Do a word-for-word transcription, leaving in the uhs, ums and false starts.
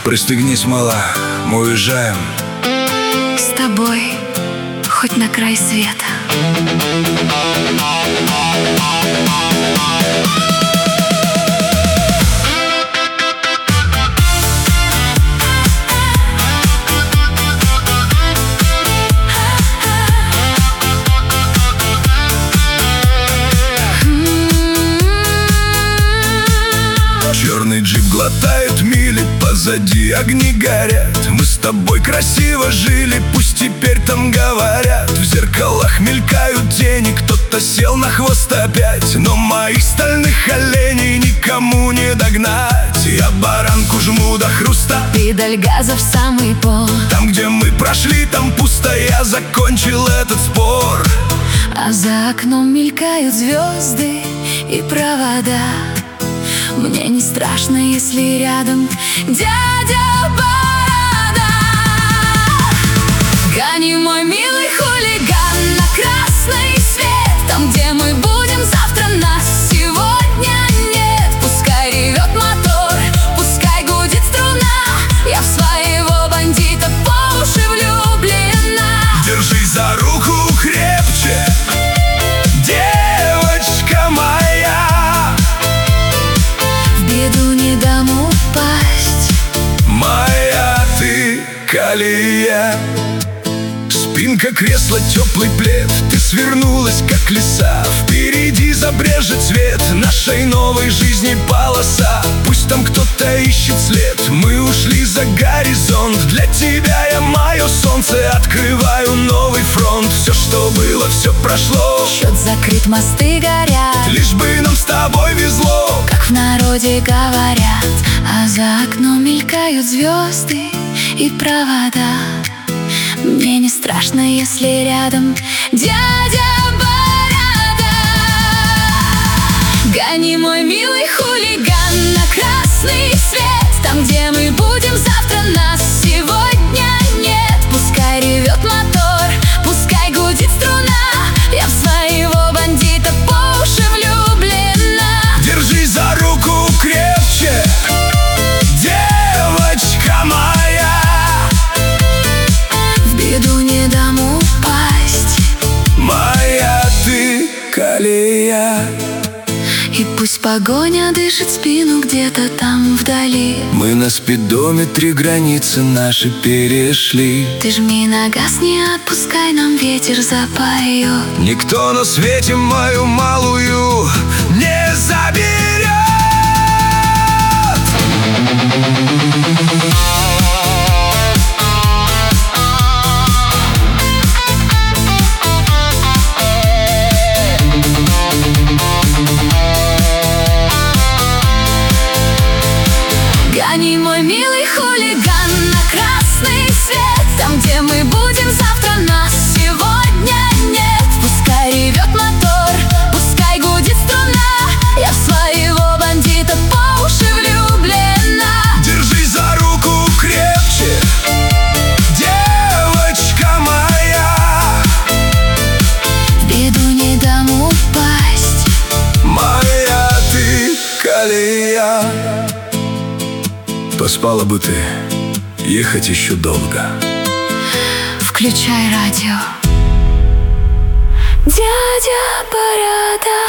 Пристегнись, мала, мы уезжаем. С тобой хоть на край света. Черный джип глотает мили, позади огни горят. Мы с тобой красиво жили, пусть теперь там говорят. В зеркалах мелькают тени, кто-то сел на хвост опять. Но моих стальных оленей никому не догнать. Я баранку жму до хруста, Педаль газа в самый пол. там, где мы прошли, там пусто. Я закончил этот спор. А за окном мелькают звезды и провода. Мне не страшно, если рядом дядя Борода. Гони, мой милый хулиган, на красный свет. Там, где мы будем завтра, нас сегодня нет. Пускай ревет мотор, пускай гудит струна. Я в своего бандита по уши влюблена. Держись за руку крепче, девочка моя. В беду не дам упасть. Моя ты колея. Спинка кресла, теплый плед. Ты свернулась, как лиса. Впереди забрежет свет нашей новой жизни полоса. Пусть там кто-то ищет след, мы ушли за горизонт. Для тебя я мое солнце, открываю новый фронт. Все, что было, все прошло. Счет закрыт, мосты горят, Лишь бы нам с тобой везло. как в народе говорят. А за окном мелькают звезды и провода. Мне не страшно, если рядом дядя Борода. Гони, мой милый хулиган, на красный свет. Там, где мы будем завтра, нас сегодня нет. Пускай ревет мотор, пускай гудит струна. Я в своего бандита по уши влюблена. Держись за руку крепче, девочка моя. В беду не дам упасть. Моя ты колея. И пусть погоня дышит спину где-то там вдали. Мы на спидометре границы наши перешли. Ты жми на газ, не отпускай, нам ветер запоет. Никто на свете мою малую не заберет. Гони, мой милый хулиган, на красный свет. Там, где мы будем завтра, нас сегодня нет. Пускай ревет мотор, пускай гудит струна. Я в своего бандита по уши влюблена. Держись за руку крепче, девочка моя. В беду не дам упасть. Моя ты колея. Поспала бы ты, ехать еще долго. Включай радио. Дядя Борода.